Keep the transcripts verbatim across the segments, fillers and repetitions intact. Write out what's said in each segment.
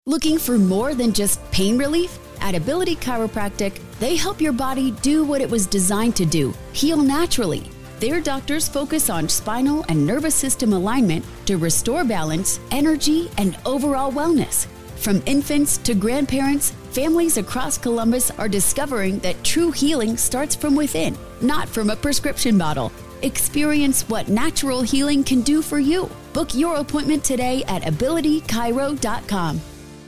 Looking for more than just pain relief? At Ability Chiropractic, they help your body do what it was designed to do, heal naturally. Their doctors focus on spinal and nervous system alignment to restore balance, energy, and overall wellness. From infants to grandparents, families across Columbus are discovering that true healing starts from within, not from a prescription bottle. Experience what natural healing can do for you. Book your appointment today at ability chiro dot com.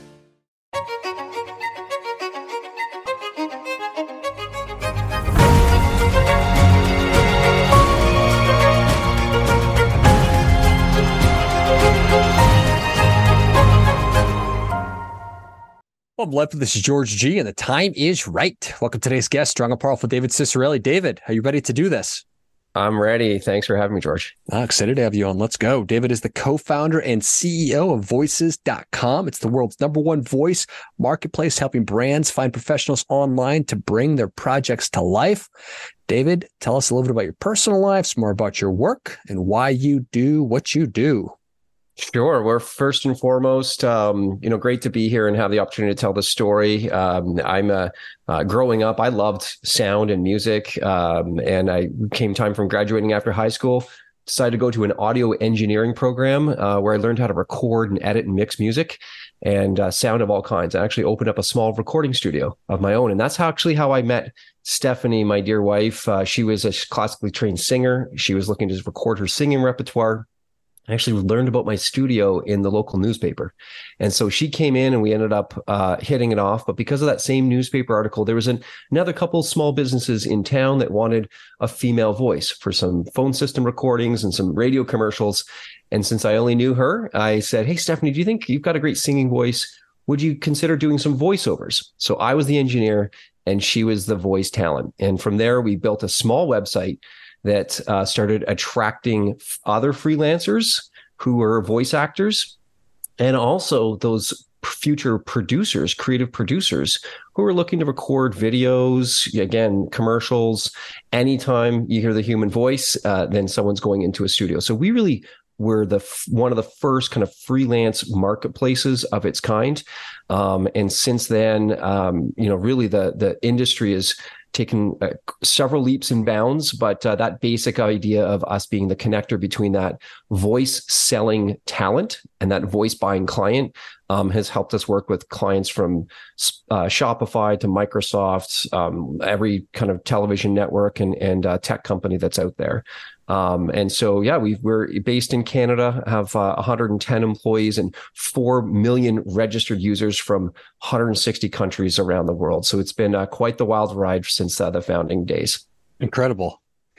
Well, Blood, this is George G, and the time is right. Welcome to today's guest, Strong and Powerful David Ciccarelli. David, are you ready to do this? I'm ready. Thanks for having me, George. Oh, excited to have you on. Let's go. David is the co-founder and C E O of voices dot com. It's the world's number one voice marketplace, helping brands find professionals online to bring their projects to life. David, tell us a little bit about your personal life, some more about your work, and why you do what you do. Sure. Well, first and foremost, um, you know, great to be here and have the opportunity to tell the story. Um, I'm uh, uh, growing up, I loved sound and music, um, and I came time from graduating after high school, decided to go to an audio engineering program uh, where I learned how to record and edit and mix music and uh, sound of all kinds. I actually opened up a small recording studio of my own, and that's how, actually how I met Stephanie, my dear wife. Uh, she was a classically trained singer. She was looking to record her singing repertoire. I actually learned about my studio in the local newspaper. And so she came in and we ended up uh, hitting it off. But because of that same newspaper article, there was an, another couple of small businesses in town that wanted a female voice for some phone system recordings and some radio commercials. And since I only knew her, I said, hey, Stephanie, do you think you've got a great singing voice? Would you consider doing some voiceovers? So I was the engineer and she was the voice talent. And from there, we built a small website that uh, started attracting other freelancers who were voice actors, and also those future producers, creative producers who were looking to record videos, again, commercials. Anytime you hear the human voice, uh, then someone's going into a studio. So we really were the one of the first kind of freelance marketplaces of its kind. Um, and since then, um, you know, really the the industry is taken uh, several leaps and bounds, but uh, that basic idea of us being the connector between that voice selling talent and that voice buying client um, has helped us work with clients from uh, Shopify to Microsoft, um, every kind of television network and, and uh, tech company that's out there. Um, and so, yeah, we we're based in Canada, have uh, one hundred ten employees and four million registered users from one hundred sixty countries around the world. So it's been uh, quite the wild ride since uh, the founding days. Incredible.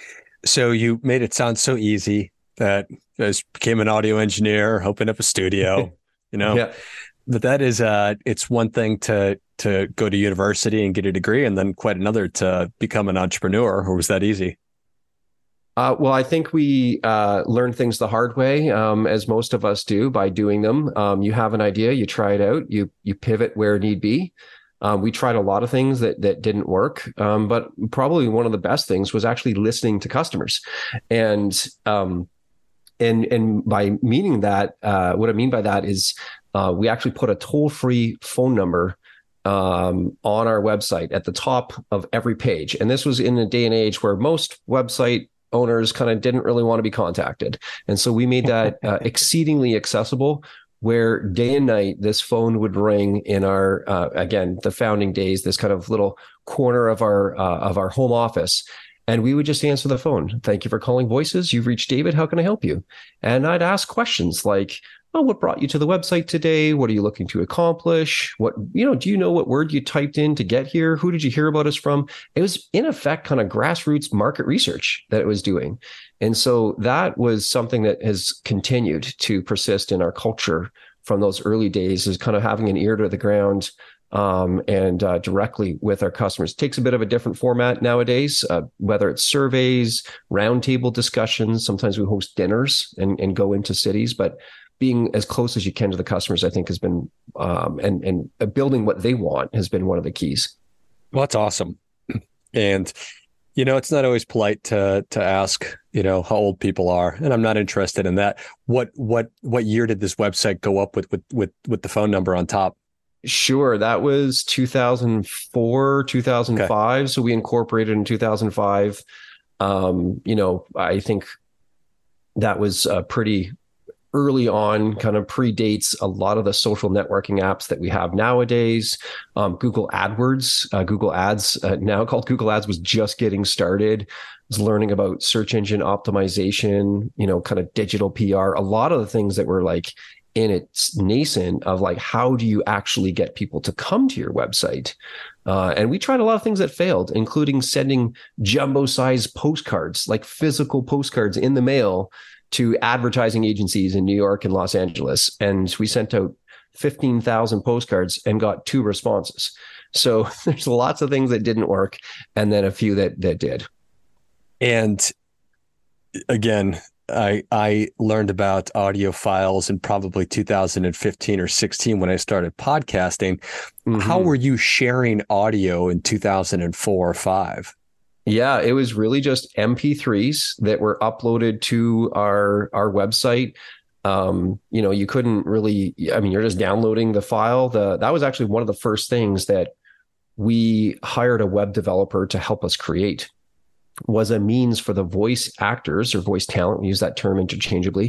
So you made it sound so easy that I became an audio engineer, opened up a studio, you know, yeah. But that is, uh, it's one thing to, to go to university and get a degree, and then quite another to become an entrepreneur. Or was that easy? Uh, well, I think we uh, learn things the hard way, um, as most of us do, by doing them. Um, you have an idea, you try it out, you you pivot where need be. Um, we tried a lot of things that that didn't work, um, but probably one of the best things was actually listening to customers, and um, and and by meaning that, uh, what I mean by that is uh, we actually put a toll-free phone number um, on our website at the top of every page, and this was in a day and age where most website owners kind of didn't really want to be contacted. And so we made that uh, exceedingly accessible, where day and night, this phone would ring in our, uh, again, the founding days, this kind of little corner of our, uh, of our home office. And we would just answer the phone. Thank you for calling Voices. You've reached David. How can I help you? And I'd ask questions like, oh, what brought you to the website today? What are you looking to accomplish? What, you know, do you know what word you typed in to get here? Who did you hear about us from? It was, in effect, kind of grassroots market research that it was doing. And so that was something that has continued to persist in our culture from those early days, is kind of having an ear to the ground um, and uh, directly with our customers. It takes a bit of a different format nowadays, uh, whether it's surveys, roundtable discussions. Sometimes we host dinners and, and go into cities, but being as close as you can to the customers, I think, has been, um, and and building what they want has been one of the keys. Well, that's awesome. And, you know, it's not always polite to to ask, you know, how old people are, and I'm not interested in that. What what what year did this website go up with with with, with the phone number on top? Sure. That was two thousand four, two thousand five. Okay. So we incorporated in two thousand five. Um, you know, I think that was uh, pretty early on, kind of predates a lot of the social networking apps that we have nowadays. Um, Google AdWords, uh, Google Ads, uh, now called Google Ads, was just getting started. Was learning about search engine optimization, you know, kind of digital P R, a lot of the things that were like in its nascent of like, how do you actually get people to come to your website? Uh, and we tried a lot of things that failed, including sending jumbo size postcards, like physical postcards in the mail to advertising agencies in New York and Los Angeles. And we sent out fifteen thousand postcards and got two responses. So there's lots of things that didn't work, and then a few that that did. And again, I I learned about audio files in probably two thousand fifteen or sixteen when I started podcasting. Mm-hmm. How were you sharing audio in two thousand four or five? Yeah, it was really just M P threes that were uploaded to our our website. Um, you know, you couldn't really, I mean, you're just downloading the file. The that was actually one of the first things that we hired a web developer to help us create, was a means for the voice actors or voice talent, we use that term interchangeably,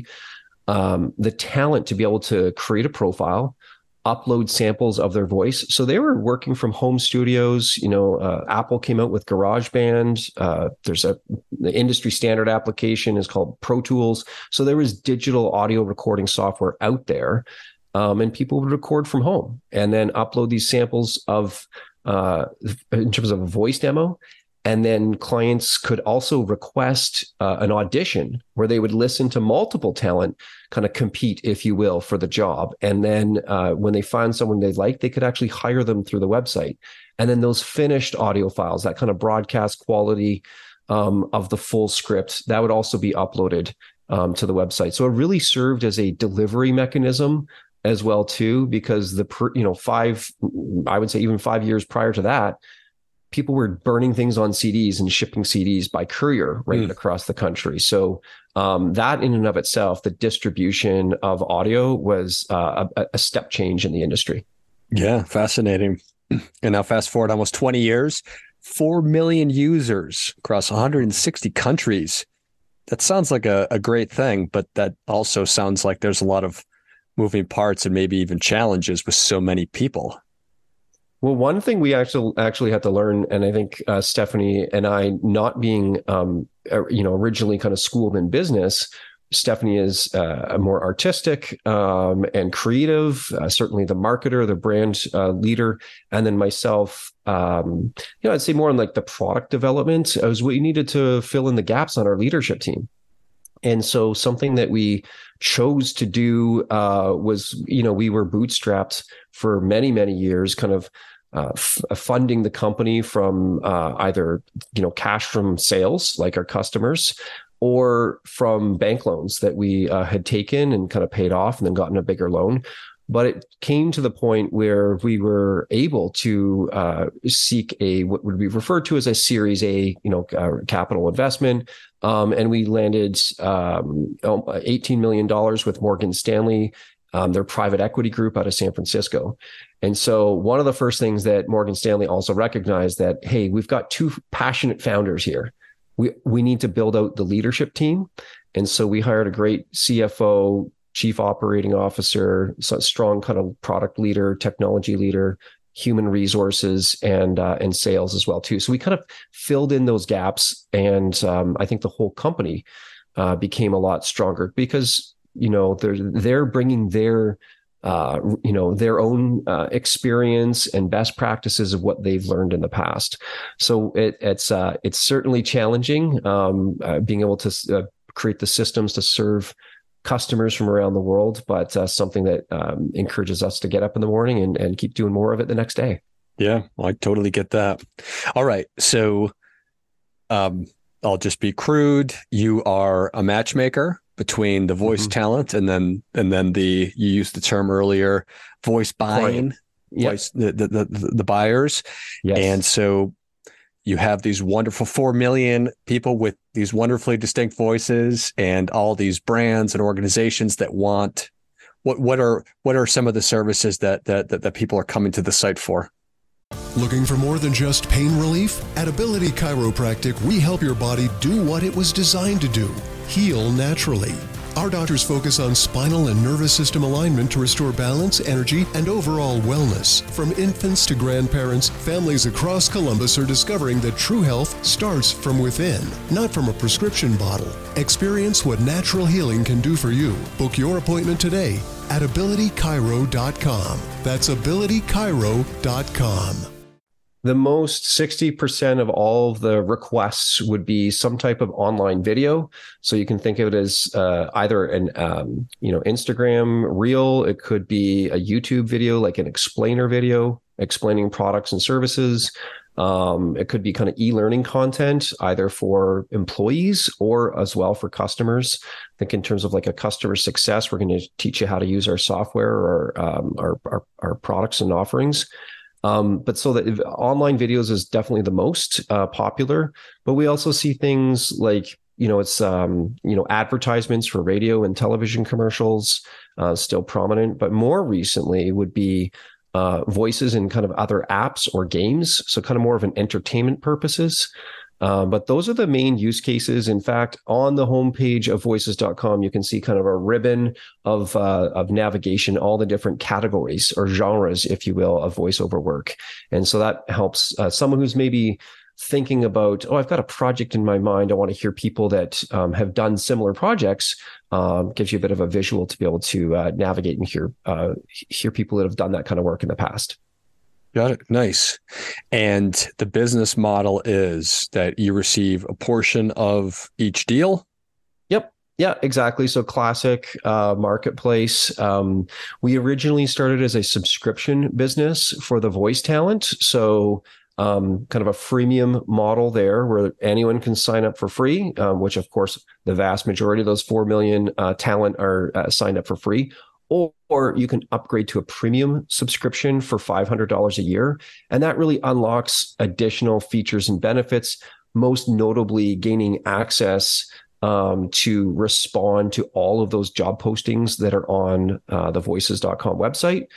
um, the talent to be able to create a profile, upload samples of their voice. So they were working from home studios. You know, uh, Apple came out with GarageBand. Uh, there's a the industry standard application is called Pro Tools. So there was digital audio recording software out there, um, and people would record from home and then upload these samples of uh, in terms of a voice demo. And then clients could also request uh, an audition where they would listen to multiple talent kind of compete, if you will, for the job. And then uh, when they find someone they like, they could actually hire them through the website. And then those finished audio files, that kind of broadcast quality um, of the full script, that would also be uploaded um, to the website. So it really served as a delivery mechanism as well, too, because the, you know, five, I would say even five years prior to that, people were burning things on C Ds and shipping C Ds by courier right mm. across the country. So um, that in and of itself, the distribution of audio was uh, a, a step change in the industry. Yeah, fascinating. And now fast forward almost twenty years, four million users across one hundred sixty countries. That sounds like a, a great thing, but that also sounds like there's a lot of moving parts and maybe even challenges with so many people. Well, one thing we actually actually had to learn, and I think uh, Stephanie and I, not being um, you know originally kind of schooled in business, Stephanie is uh, a more artistic um, and creative, uh, certainly the marketer, the brand uh, leader, and then myself, um, you know, I'd say more on like the product development. As we needed to fill in the gaps on our leadership team. And so something that we chose to do uh, was, you know, we were bootstrapped for many, many years, kind of uh, f- funding the company from uh, either, you know, cash from sales, like our customers, or from bank loans that we uh, had taken and kind of paid off and then gotten a bigger loan. But it came to the point where we were able to uh, seek a what would be referred to as a Series A, you know, uh, capital investment, um, and we landed um, eighteen million dollars with Morgan Stanley, um, their private equity group out of San Francisco. And so one of the first things that Morgan Stanley also recognized that, hey, we've got two passionate founders here. We we need to build out the leadership team, and so we hired a great C F O. Chief operating officer, so strong kind of product leader, technology leader, human resources, and uh, and sales as well too. So we kind of filled in those gaps, and um, I think the whole company uh, became a lot stronger because you know they're they're bringing their uh, you know their own uh, experience and best practices of what they've learned in the past. So it, it's uh, it's certainly challenging um, uh, being able to uh, create the systems to serve customers from around the world, but uh, something that um, encourages us to get up in the morning and, and keep doing more of it the next day. Yeah, well, I totally get that. All right. So um, I'll just be crude. You are a matchmaker between the voice mm-hmm. talent and then and then the, you used the term earlier, voice buying, yep. voice the, the, the, the buyers. Yes. And so you have these wonderful four million people with these wonderfully distinct voices and all these brands and organizations that want what what are what are some of the services that that that, that people are coming to the site for? Looking for more than just pain relief? At Ability Chiropractic, we help your body do what it was designed to do, heal naturally. Our doctors focus on spinal and nervous system alignment to restore balance, energy, and overall wellness. From infants to grandparents, families across Columbus are discovering that true health starts from within, not from a prescription bottle. Experience what natural healing can do for you. Book your appointment today at ability chiro dot com. That's ability chiro dot com. The most sixty percent of all of the requests would be some type of online video. So you can think of it as uh, either an um, you know Instagram reel. It could be a YouTube video, like an explainer video explaining products and services. Um, it could be kind of e-learning content, either for employees or as well for customers. I think in terms of like a customer success, we're going to teach you how to use our software or um, our, our our products and offerings. Um, but so that online videos is definitely the most uh, popular, but we also see things like, you know, it's, um, you know, advertisements for radio and television commercials, uh, still prominent, but more recently would be uh, voices in kind of other apps or games. So kind of more of an entertainment purposes. Uh, but those are the main use cases. In fact, on the homepage of voices dot com, you can see kind of a ribbon of uh, of navigation, all the different categories or genres, if you will, of voiceover work. And so that helps uh, someone who's maybe thinking about, oh, I've got a project in my mind. I want to hear people that um, have done similar projects. Um, gives you a bit of a visual to be able to uh, navigate and hear uh, hear people that have done that kind of work in the past. Got it. Nice. And the business model is that you receive a portion of each deal? Yep. Yeah, exactly. So classic uh, marketplace. Um, we originally started as a subscription business for the voice talent. So um, kind of a freemium model there where anyone can sign up for free, um, which of course, the vast majority of those four million uh, talent are uh, signed up for free. Or, or you can upgrade to a premium subscription for five hundred dollars a year. And that really unlocks additional features and benefits, most notably gaining access um, to respond to all of those job postings that are on uh, the voices dot com website,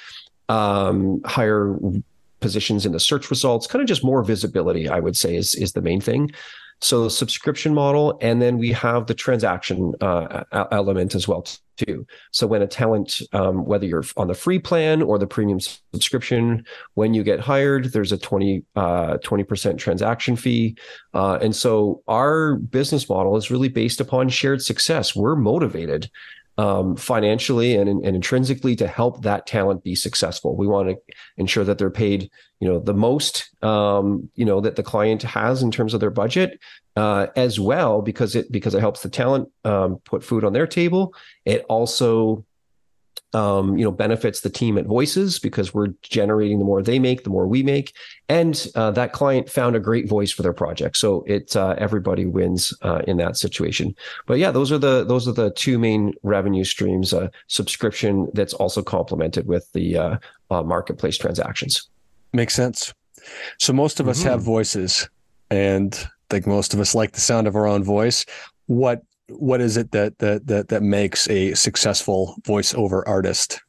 um, higher positions in the search results, kind of just more visibility, I would say is, is the main thing. So subscription model, and then we have the transaction uh, element as well too. So when a talent, um, whether you're on the free plan or the premium subscription, when you get hired, there's a twenty, uh, twenty percent transaction fee. Uh, and so our business model is really based upon shared success. We're motivated Um, financially and, and intrinsically to help that talent be successful. We want to ensure that they're paid, you know, the most, um, you know, that the client has in terms of their budget, uh, as well, because it because it helps the talent um, put food on their table. It also, um, you know, benefits the team at Voices because we're generating the more they make, the more we make, and uh, that client found a great voice for their project. So it uh, everybody wins uh, in that situation. But yeah, those are the those are the two main revenue streams: uh, subscription that's also complemented with the uh, uh, marketplace transactions. Makes sense. So most of us mm-hmm. have voices, and I think most of us like the sound of our own voice. What What is it that that that that makes a successful voiceover artist?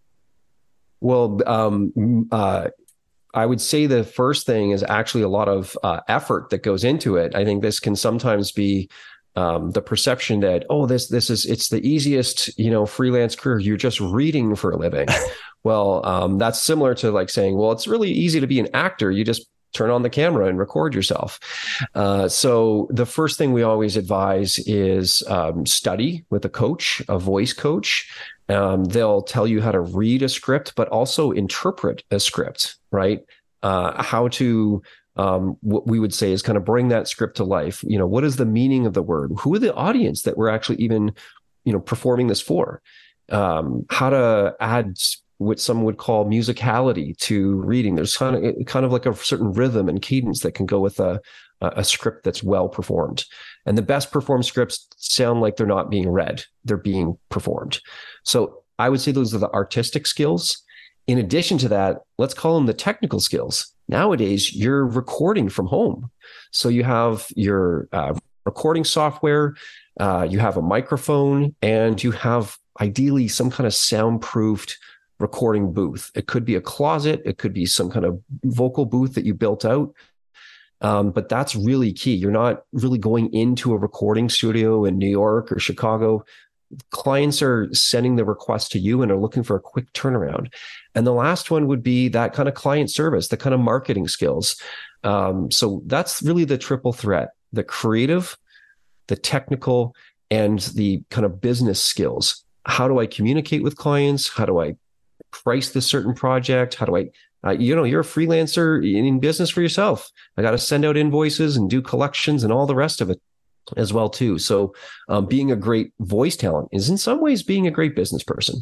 Well, um, uh, I would say the first thing is actually a lot of uh, effort that goes into it. I think this can sometimes be um, the perception that, oh, this this is it's the easiest, you know, freelance career. You're just reading for a living. Well, um, that's similar to like saying, well, it's really easy to be an actor. You just turn on the camera and record yourself. Uh, so the first thing we always advise is um, study with a coach, a voice coach. Um, they'll tell you how to read a script, but also interpret a script, right? Uh, how to, um, what we would say is kind of bring that script to life. You know, what is the meaning of the word? Who are the audience that we're actually even, you know, performing this for? Um, how to add what some would call musicality to reading. There's kind of kind of like a certain rhythm and cadence that can go with a a script that's well performed. And the best performed scripts sound like they're not being read; they're being performed. So I would say those are the artistic skills. In addition to that, let's call them the technical skills. Nowadays, you're recording from home, so you have your uh, recording software, uh, you have a microphone, and you have ideally some kind of soundproofed recording booth. It could be a closet. It could be some kind of vocal booth that you built out. Um, but that's really key. You're not really going into a recording studio in New York or Chicago. Clients are sending the request to you and are looking for a quick turnaround. And the last one would be that kind of client service, the kind of marketing skills. Um, so that's really the triple threat: the creative, the technical, and the kind of business skills. How do I communicate with clients? How do I price this certain project? How do I, uh, you know, you're a freelancer in business for yourself. I got to send out invoices and do collections and all the rest of it as well too. So um, being a great voice talent is in some ways being a great business person.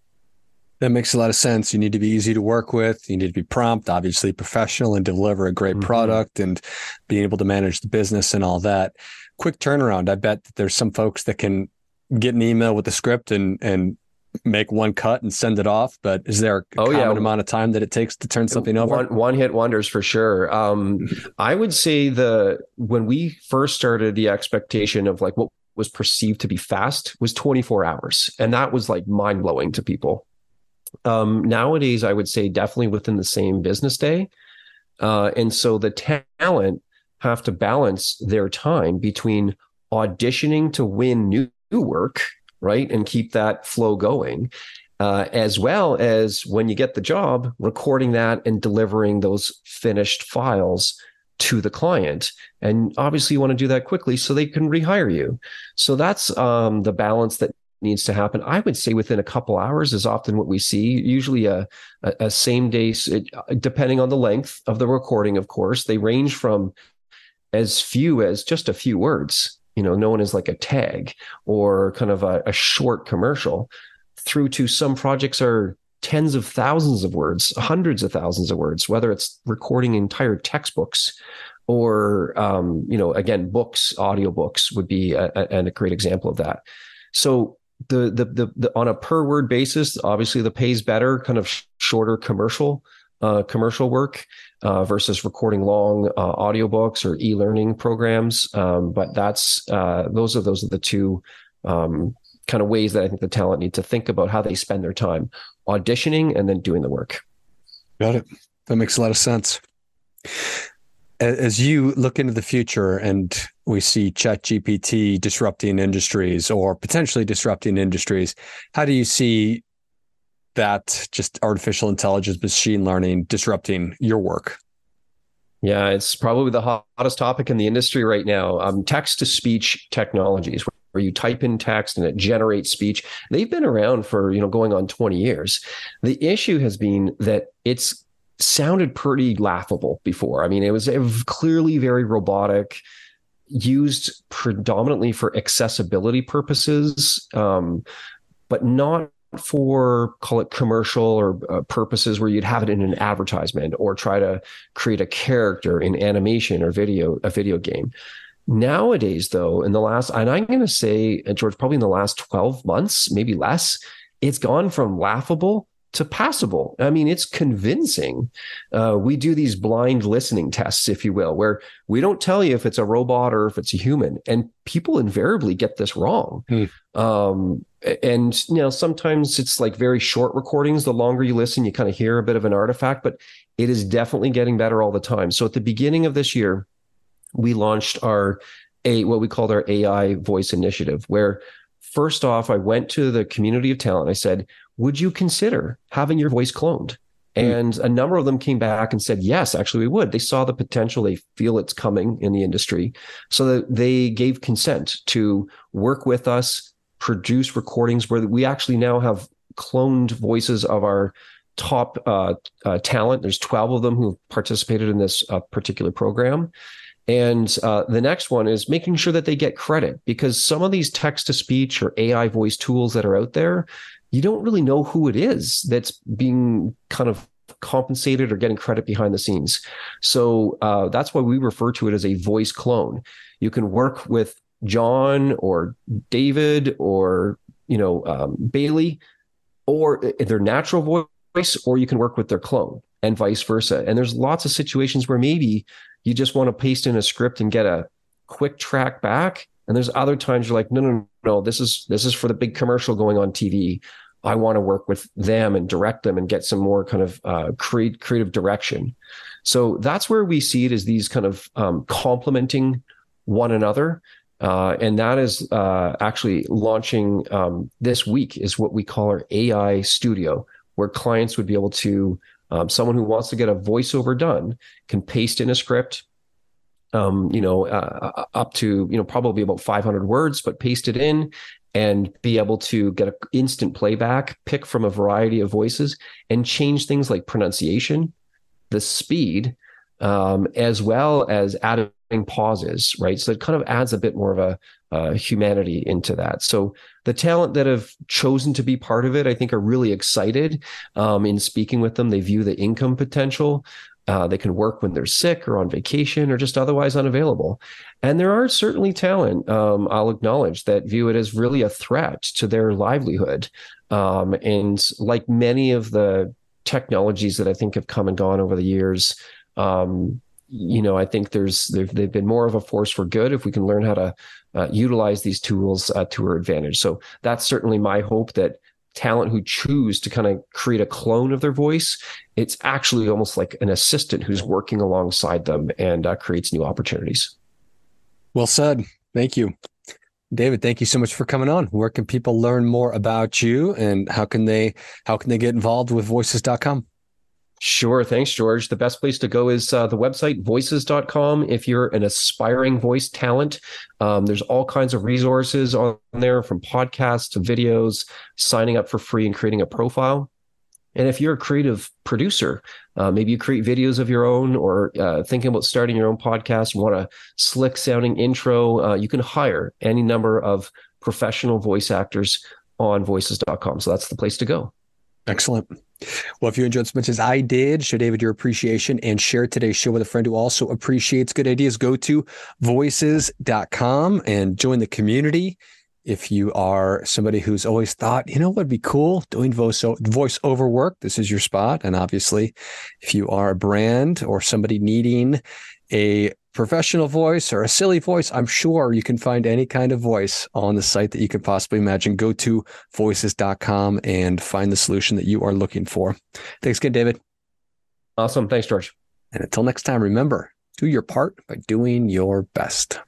That makes a lot of sense. You need to be easy to work with. You need to be prompt, obviously professional, and deliver a great mm-hmm. product, and being able to manage the business and all that. Quick turnaround. I bet that there's some folks that can get an email with the script and and make one cut and send it off. But is there a oh, common yeah. amount of time that it takes to turn something over? One, one hit wonders for sure. Um, I would say the when we first started, the expectation of like what was perceived to be fast was twenty-four hours. And that was like mind blowing to people. Um, nowadays, I would say definitely within the same business day. Uh, and so the talent have to balance their time between auditioning to win new, new work, right, and keep that flow going, uh, as well as when you get the job, recording that and delivering those finished files to the client. And obviously you want to do that quickly so they can rehire you. So that's um, the balance that needs to happen. I would say within a couple hours is often what we see, usually a, a, a same day, it, depending on the length of the recording, of course. They range from as few as just a few words, you know, known as like a tag or kind of a, a short commercial, through to some projects are tens of thousands of words, hundreds of thousands of words, whether it's recording entire textbooks or, um, you know, again, books, audiobooks would be a, a, a great example of that. So the, the, the, the, on a per word basis, obviously the pay's better, kind of sh- shorter commercial, uh, commercial work, uh, versus recording long, uh, audiobooks or e-learning programs. Um, but that's, uh, those are, those are the two, um, kind of ways that I think the talent need to think about how they spend their time: auditioning and then doing the work. Got it. That makes a lot of sense. As you look into the future and we see ChatGPT disrupting industries or potentially disrupting industries, how do you see that just artificial intelligence, machine learning disrupting your work? Yeah, it's probably the hottest topic in the industry right now. Um, text-to-speech technologies, where you type in text and it generates speech. They've been around for, you know, going on twenty years. The issue has been that it's sounded pretty laughable before. I mean, it was, it was clearly very robotic, used predominantly for accessibility purposes, um, but not for, call it commercial or uh, purposes where you'd have it in an advertisement or try to create a character in animation or video, a video game. Nowadays, though, in the last, and I'm going to say, George, probably in the last twelve months, maybe less, it's gone from laughable to passable. I mean, it's convincing. Uh, we do these blind listening tests, if you will, where we don't tell you if it's a robot or if it's a human, and people invariably get this wrong. Hmm. Um, and, you know, sometimes it's like very short recordings. The longer you listen, you kind of hear a bit of an artifact, but it is definitely getting better all the time. So at the beginning of this year, we launched our a what we called our A I voice initiative, where first off, I went to the community of talent. I said, would you consider having your voice cloned? And mm. a number of them came back and said, yes, actually we would. They saw the potential. They feel it's coming in the industry. So that they gave consent to work with us, produce recordings where we actually now have cloned voices of our top uh, uh, talent. There's twelve of them who have participated in this uh, particular program. And uh, the next one is making sure that they get credit, because some of these text-to-speech or A I voice tools that are out there, you don't really know who it is that's being kind of compensated or getting credit behind the scenes. So uh, that's why we refer to it as a voice clone. You can work with John or David or, you know, um, Bailey, or their natural voice, or you can work with their clone and vice versa. And there's lots of situations where maybe you just want to paste in a script and get a quick track back. And there's other times you're like, no, no, no, this is this is for the big commercial going on T V. I want to work with them and direct them and get some more kind of uh, create, creative direction. So that's where we see it as these kind of um, complementing one another. Uh, and that is uh, actually launching um, this week is what we call our A I studio, where clients would be able to, um, someone who wants to get a voiceover done can paste in a script, um, you know, uh, up to, you know, probably about five hundred words, but paste it in and be able to get an instant playback, pick from a variety of voices and change things like pronunciation, the speed, um, as well as adding pauses, right? So it kind of adds a bit more of a uh, humanity into that. So the talent that have chosen to be part of it, I think, are really excited um, in speaking with them. They view the income potential. Uh, they can work when they're sick or on vacation or just otherwise unavailable. And there are certainly talent, um, I'll acknowledge, that view it as really a threat to their livelihood. Um, and like many of the technologies that I think have come and gone over the years, um, you know, I think there's they've, they've been more of a force for good if we can learn how to uh, utilize these tools uh, to our advantage. So that's certainly my hope, that talent who choose to kind of create a clone of their voice, it's actually almost like an assistant who's working alongside them and uh, creates new opportunities. Well said. Thank you. David, thank you so much for coming on. Where can people learn more about you, and how can they how can they get involved with voices dot com? Sure. Thanks, George. The best place to go is uh, the website, voices dot com. If you're an aspiring voice talent, um, there's all kinds of resources on there, from podcasts to videos, signing up for free and creating a profile. And if you're a creative producer, uh, maybe you create videos of your own, or uh, thinking about starting your own podcast, want a slick sounding intro, uh, you can hire any number of professional voice actors on voices dot com. So that's the place to go. Excellent. Well, if you enjoyed as much as I did, show David your appreciation and share today's show with a friend who also appreciates good ideas. Go to voices dot com and join the community. If you are somebody who's always thought, you know what would be cool, doing voice voiceover work, this is your spot. And obviously, if you are a brand or somebody needing a professional voice or a silly voice, I'm sure you can find any kind of voice on the site that you could possibly imagine. Go to voices dot com and find the solution that you are looking for. Thanks again, David. Awesome. Thanks, George. And until next time, remember, do your part by doing your best.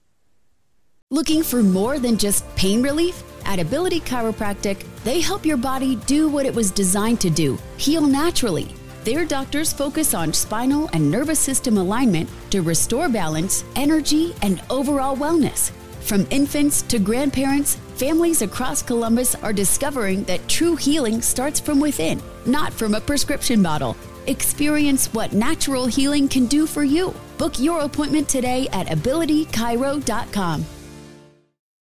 Looking for more than just pain relief? At Ability Chiropractic, they help your body do what it was designed to do, heal naturally. Their doctors focus on spinal and nervous system alignment to restore balance, energy, and overall wellness. From infants to grandparents, families across Columbus are discovering that true healing starts from within, not from a prescription bottle. Experience what natural healing can do for you. Book your appointment today at ability chiro dot com.